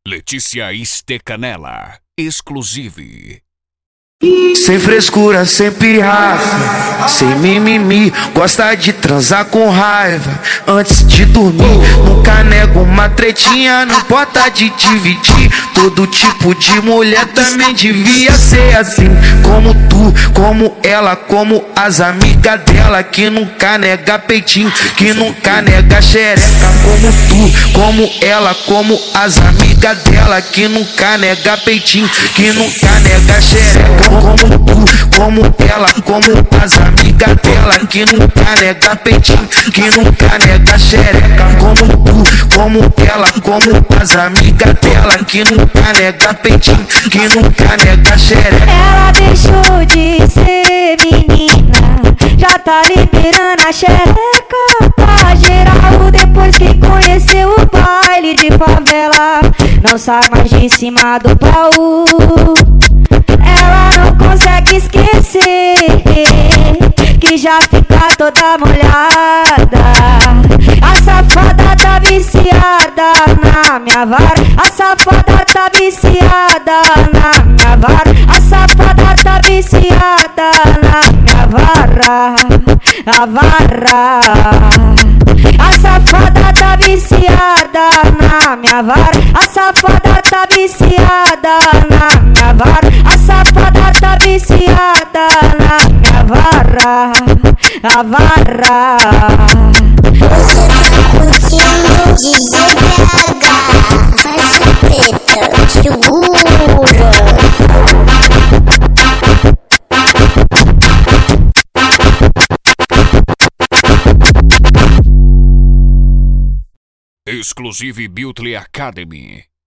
Letícia Stecanella, exclusive. Sem frescura, sem pirraça, sem mimimi, gosta de transar com raiva antes de dormir. Nunca nego uma tretinha, não importa de dividir. Todo tipo de mulher também devia ser assim, como tu, como ela, como as amigas dela, que nunca nega peitinho, que nunca nega xereca. Como tu, como ela, como as amigas dela, que nunca nega peitinho, que nunca nega xereca. Como tu, como ela, como as amigas dela, que nunca nega peitinho, que nunca nega xereca. Como tu, como ela, como as amigas dela, que nunca nega peitinho, que nunca nega xereca. Ela deixou de ser menina, já tá liberando a xereca pra geral. Depois que conheceu o baile de favela, não sai mais de cima do baú. Ela não consegue esquecer que já fica toda molhada. A safada tá viciada na minha vara. A safada tá viciada na minha vara. A safada tá viciada na minha vara. A vara. A safada tá viciada na minha vara. A safada tá viciada na minha vara. A safada tá viciada na minha vara. A vara. Você tá curtindo DJ BH, faixa preta, segura. Exclusive Beauty Academy.